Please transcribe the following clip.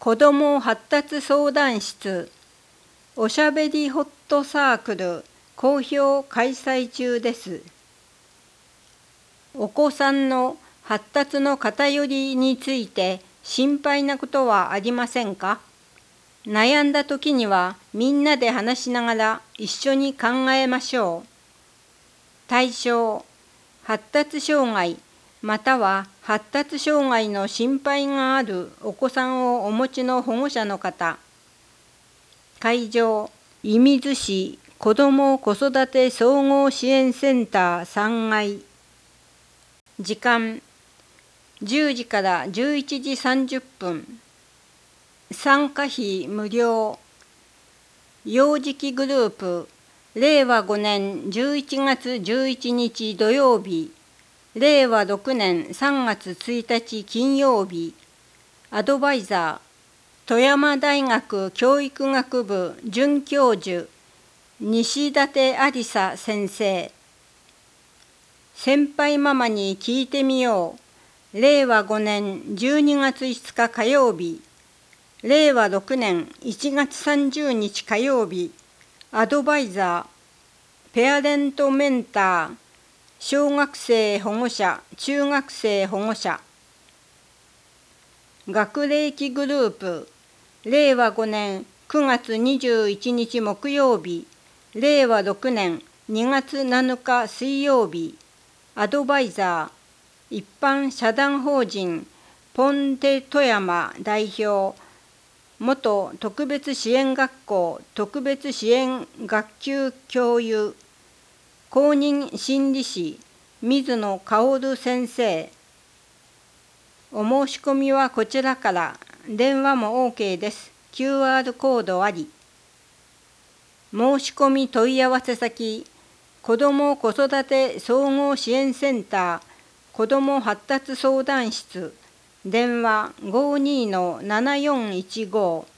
子ども発達相談室おしゃべりホットサークル好評開催中です。お子さんの発達の偏りについて心配なことはありませんか？悩んだ時にはみんなで話しながら一緒に考えましょう。対象、発達障害または発達障害の心配があるお子さんをお持ちの保護者の方。会場、射水市子ども子育て総合支援センター3階。時間、10時から11時30分。参加費無料。幼児期グループ、令和5年11月11日土曜日、令和6年3月1日金曜日。アドバイザー、富山大学教育学部准教授、西舘ありさ先生。先輩ママに聞いてみよう。令和5年12月5日火曜日。令和6年1月30日火曜日。アドバイザー、ペアレントメンター、小学生保護者、中学生保護者。学齢期グループ、令和5年9月21日木曜日。令和6年2月7日水曜日。アドバイザー、一般社団法人ポンテ富山代表、元特別支援学校特別支援学級教諭、公認心理師、水野薫先生。お申し込みはこちらから、電話も OK です。QR コードあり。申し込み問い合わせ先、子ども子育て総合支援センター子ども発達相談室、電話 52-7415